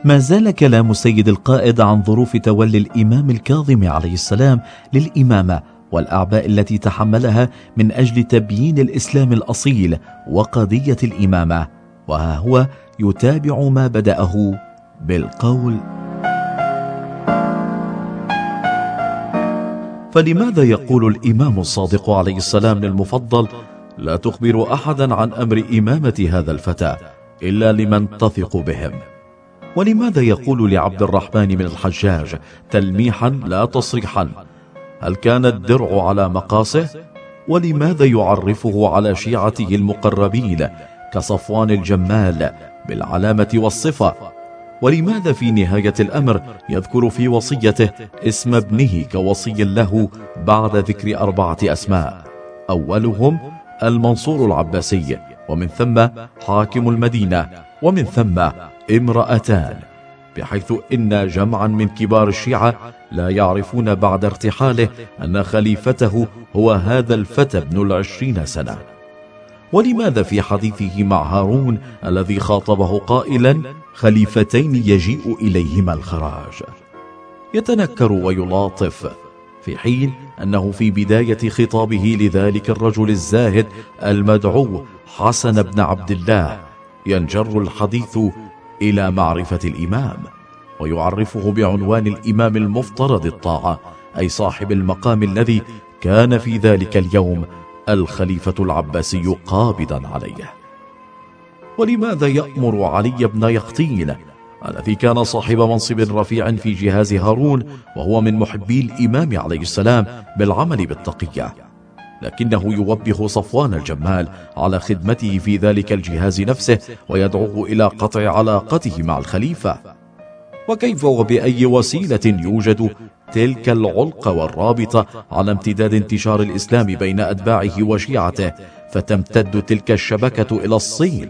ما زال كلام السيد القائد عن ظروف تولي الإمام الكاظم عليه السلام للإمامة والأعباء التي تحملها من أجل تبيين الإسلام الأصيل وقضية الإمامة، وها هو يتابع ما بدأه بالقول: فلماذا يقول الإمام الصادق عليه السلام للمفضل: لا تخبر أحدا عن أمر إمامة هذا الفتى إلا لمن تثق بهم؟ ولماذا يقول لعبد الرحمن بن الحجاج تلميحا لا تصريحا: هل كان الدرع على مقاسه؟ ولماذا يعرفه على شيعته المقربين كصفوان الجمال بالعلامة والصفة؟ ولماذا في نهاية الأمر يذكر في وصيته اسم ابنه كوصي له بعد ذكر 4 أسماء، أولهم المنصور العباسي، ومن ثم حاكم المدينة، ومن ثم امرأتان، بحيث إن جمعا من كبار الشيعة لا يعرفون بعد ارتحاله أن خليفته هو هذا الفتى ابن 20 سنة؟ ولماذا في حديثه مع هارون الذي خاطبه قائلا: خليفتين يجيء إليهما الخراج، يتنكر ويلاطف، في حين أنه في بداية خطابه لذلك الرجل الزاهد المدعو حسن بن عبد الله ينجر الحديث إلى معرفة الإمام، ويعرفه بعنوان الإمام المفترض الطاعة، أي صاحب المقام الذي كان في ذلك اليوم الخليفة العباسي قابضا عليه. ولماذا يأمر علي بن يقطين الذي كان صاحب منصب رفيع في جهاز هارون وهو من محبي الإمام عليه السلام بالعمل بالتقية، لكنه يوبخ صفوان الجمال على خدمته في ذلك الجهاز نفسه ويدعوه إلى قطع علاقته مع الخليفة؟ وكيف وبأي وسيلة يوجد تلك العلقة والرابطة على امتداد انتشار الإسلام بين أتباعه وشيعته، فتمتد تلك الشبكة إلى الصين؟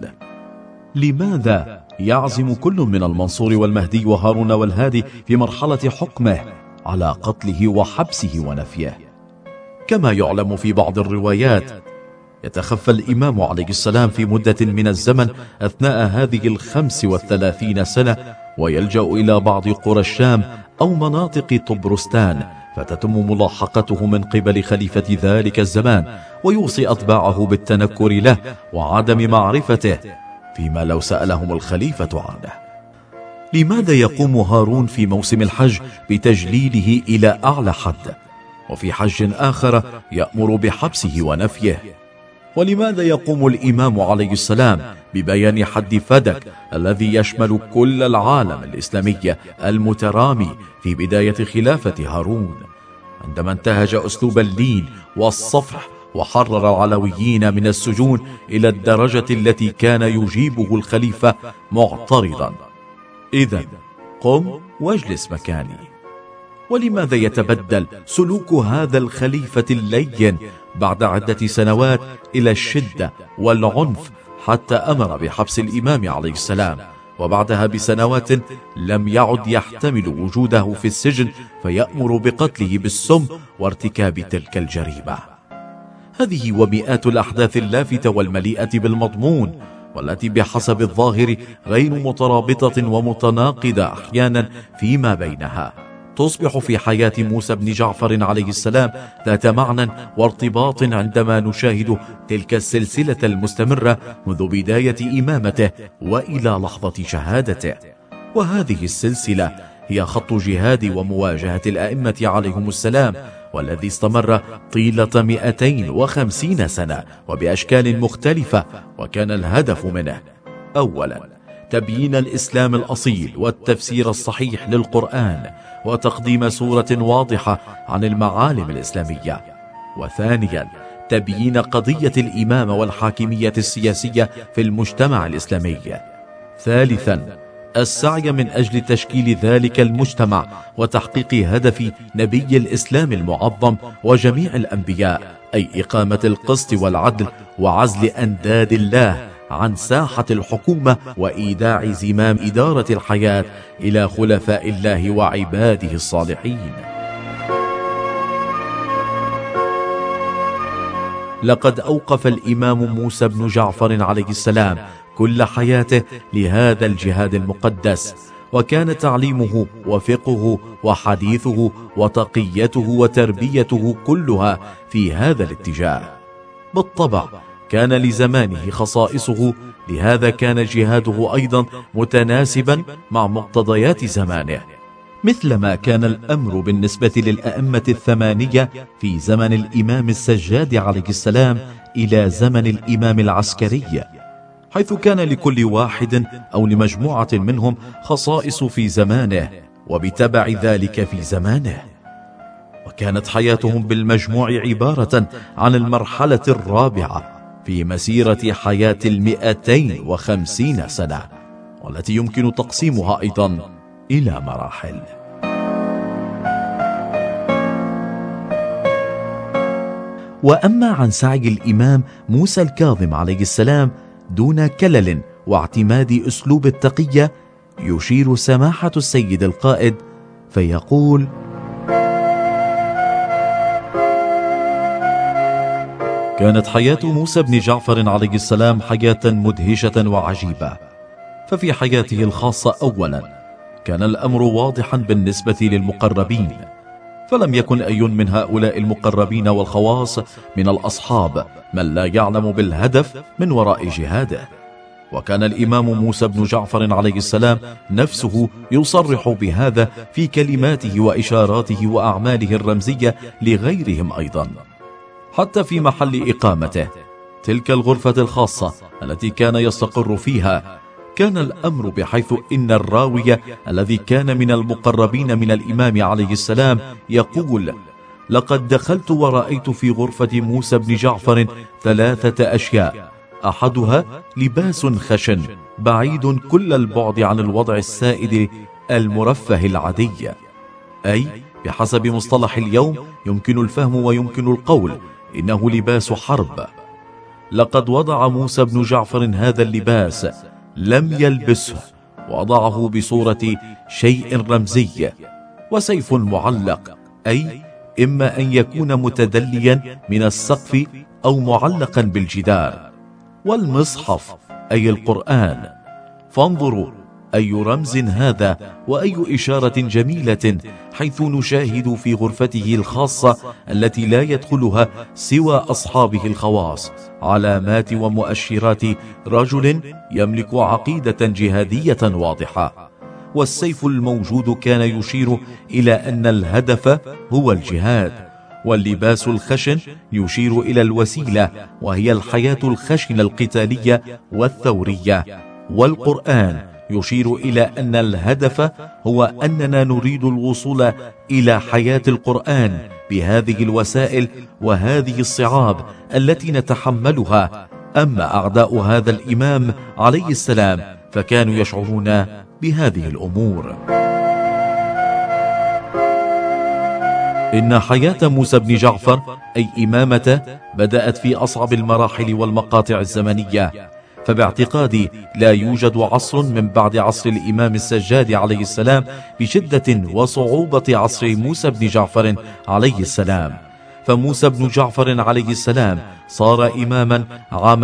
لماذا يعزم كل من المنصور والمهدي وهارون والهادي في مرحلة حكمه على قتله وحبسه ونفيه؟ كما يعلم في بعض الروايات يتخفى الإمام عليه السلام في مدة من الزمن أثناء هذه 35 سنة، ويلجأ إلى بعض قرى الشام أو مناطق طبرستان، فتتم ملاحقته من قبل خليفة ذلك الزمان، ويوصي أتباعه بالتنكر له وعدم معرفته، فيما لو سألهم الخليفة عنه. لماذا يقوم هارون في موسم الحج بتجليله إلى أعلى حد، وفي حج آخر يأمر بحبسه ونفيه؟ ولماذا يقوم الإمام عليه السلام ببيان حد فدك الذي يشمل كل العالم الإسلامي المترامي في بداية خلافة هارون، عندما انتهج أسلوب اللين والصفح وحرر العلويين من السجون إلى الدرجة التي كان يجيبه الخليفة معترضا: إذن قم واجلس مكاني؟ ولماذا يتبدل سلوك هذا الخليفة اللين بعد عدة سنوات إلى الشدة والعنف، حتى أمر بحبس الإمام عليه السلام، وبعدها بسنوات لم يعد يحتمل وجوده في السجن فيأمر بقتله بالسم وارتكاب تلك الجريمة؟ هذه ومئات الأحداث اللافتة والمليئة بالمضمون، والتي بحسب الظاهر غير مترابطة ومتناقضة أحيانا فيما بينها، تصبح في حياة موسى بن جعفر عليه السلام ذات معنى وارتباط عندما نشاهد تلك السلسلة المستمرة منذ بداية إمامته وإلى لحظة شهادته. وهذه السلسلة هي خط جهاد ومواجهة الأئمة عليهم السلام، والذي استمر طيلة 250 سنة وبأشكال مختلفة، وكان الهدف منه: أولا تبيين الإسلام الأصيل والتفسير الصحيح للقرآن، وتقديم صورة واضحة عن المعالم الإسلامية. وثانيا تبيين قضية الإمامة والحاكمية السياسية في المجتمع الإسلامي. ثالثا السعي من أجل تشكيل ذلك المجتمع وتحقيق هدف نبي الإسلام المعظم وجميع الأنبياء، أي إقامة القسط والعدل وعزل أنداد الله عن ساحة الحكومة، وإيداع زمام إدارة الحياة إلى خلفاء الله وعباده الصالحين. لقد أوقف الإمام موسى بن جعفر عليه السلام كل حياته لهذا الجهاد المقدس، وكان تعليمه وفقهه وحديثه وتقيته وتربيته كلها في هذا الاتجاه. بالطبع كان لزمانه خصائصه، لهذا كان جهاده أيضا متناسبا مع مقتضيات زمانه، مثلما كان الأمر بالنسبة للأئمة الثمانية في زمن الإمام السجاد عليه السلام إلى زمن الإمام العسكري، حيث كان لكل واحد أو لمجموعة منهم خصائص في زمانه وبتبع ذلك في زمانه. وكانت حياتهم بالمجموع عبارة عن المرحلة الرابعة في مسيرة حياة 250 سنة، والتي يمكن تقسيمها أيضا إلى مراحل. وأما عن سعي الإمام موسى الكاظم عليه السلام دون كلل واعتماد أسلوب التقية، يشير سماحة السيد القائد فيقول: كانت حياة موسى بن جعفر عليه السلام حياة مدهشة وعجيبة. ففي حياته الخاصة أولا كان الأمر واضحا بالنسبة للمقربين، فلم يكن أي من هؤلاء المقربين والخواص من الأصحاب من لا يعلم بالهدف من وراء جهاده. وكان الإمام موسى بن جعفر عليه السلام نفسه يصرح بهذا في كلماته وإشاراته وأعماله الرمزية لغيرهم أيضا. حتى في محل إقامته، تلك الغرفة الخاصة التي كان يستقر فيها، كان الأمر بحيث إن الراوي الذي كان من المقربين من الإمام عليه السلام يقول: لقد دخلت ورأيت في غرفة موسى بن جعفر 3 أشياء، أحدها لباس خشن بعيد كل البعد عن الوضع السائد المرفه العادي، أي بحسب مصطلح اليوم يمكن الفهم ويمكن القول إنه لباس حرب. لقد وضع موسى بن جعفر هذا اللباس، لم يلبسه، وضعه بصورة شيء رمزي، وسيف معلق، أي إما أن يكون متدليا من السقف أو معلقا بالجدار، والمصحف أي القرآن. فانظروا أي رمز هذا وأي إشارة جميلة، حيث نشاهد في غرفته الخاصة التي لا يدخلها سوى أصحابه الخواص علامات ومؤشرات رجل يملك عقيدة جهادية واضحة. والسيف الموجود كان يشير إلى أن الهدف هو الجهاد، واللباس الخشن يشير إلى الوسيلة وهي الحياة الخشنة القتالية والثورية، والقرآن يشير إلى أن الهدف هو أننا نريد الوصول إلى حياة القرآن بهذه الوسائل وهذه الصعاب التي نتحملها. أما أعداء هذا الإمام عليه السلام فكانوا يشعرون بهذه الأمور. إن حياة موسى بن جعفر أي إمامته بدأت في أصعب المراحل والمقاطع الزمنية، فباعتقادي لا يوجد عصر من بعد عصر الإمام السجاد عليه السلام بشدة وصعوبة عصر موسى بن جعفر عليه السلام. فموسى بن جعفر عليه السلام صار إماما عام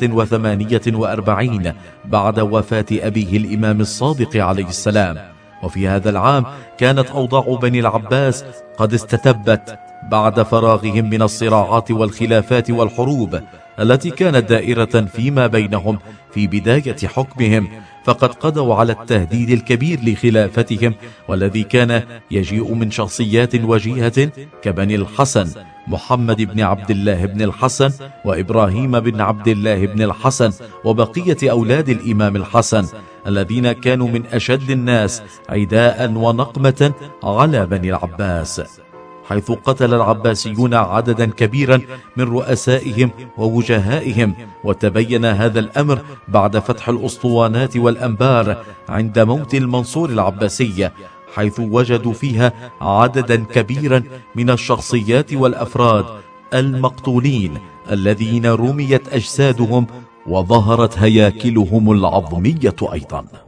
148 بعد وفاة أبيه الإمام الصادق عليه السلام. وفي هذا العام كانت أوضاع بني العباس قد استتبت بعد فراغهم من الصراعات والخلافات والحروب التي كانت دائرة فيما بينهم في بداية حكمهم، فقد قضوا على التهديد الكبير لخلافتهم، والذي كان يجيء من شخصيات وجيهة كبني الحسن، محمد بن عبد الله بن الحسن وإبراهيم بن عبد الله بن الحسن وبقية أولاد الإمام الحسن، الذين كانوا من أشد الناس عداء ونقمة على بني العباس، حيث قتل العباسيون عددا كبيرا من رؤسائهم ووجهائهم. وتبين هذا الأمر بعد فتح الأسطوانات والأنبار عند موت المنصور العباسي، حيث وجدوا فيها عددا كبيرا من الشخصيات والأفراد المقتولين الذين رميت أجسادهم وظهرت هياكلهم العظمية أيضا.